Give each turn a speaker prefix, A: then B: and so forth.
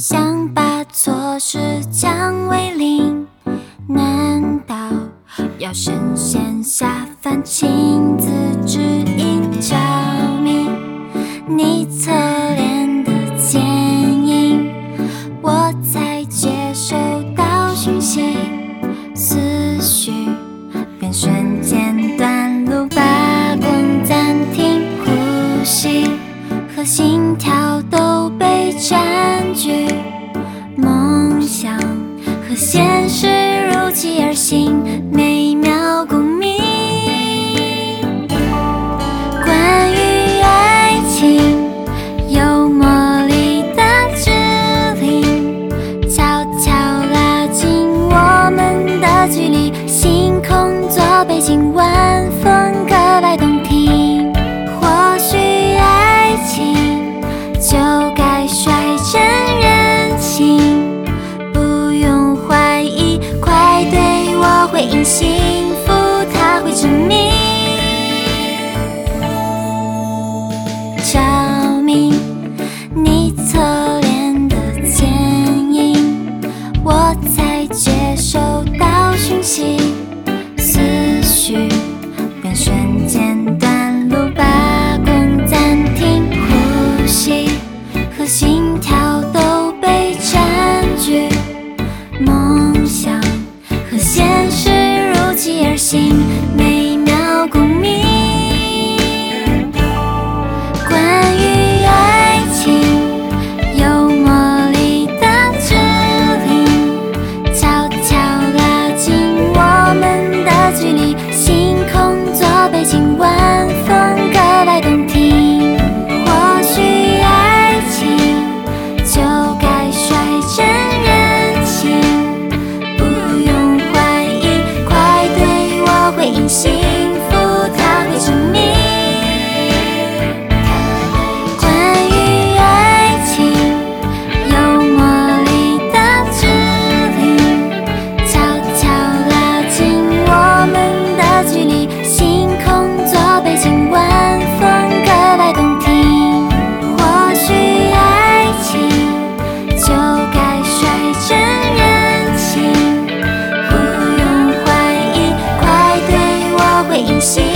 A: 想把错事降为零，难道要神仙下凡亲自指引着迷？你侧脸的剪影，我才接收到讯息，思绪便瞬间断路，把光暂停，呼吸和心跳都被占据，梦想和现实如期而行，每秒共鸣。关于爱情，有魔力的指令，悄悄拉近我们的距离，星空做背景，晚风格外动听。或许爱情就该率真任性，不用怀疑，快对我回应，幸福它会证明。照明你侧脸的剪影，我才接收到讯息，思绪便瞬间断路，把光暂停，呼吸和心跳都被占据，梦想和现实如期而行，每秒共鸣。关于爱情，有魔力的指令，悄悄拉近我们的距离，星空做背景，晚风格外动听。或许爱情就该率真任性，不用怀疑，快对我回应，幸福它会证明。关于爱情，有魔力的指令，悄悄拉近我们的距离，星空做背景，晚风格外动听。或许爱情就该率真任性，不用怀疑，快对我回应，幸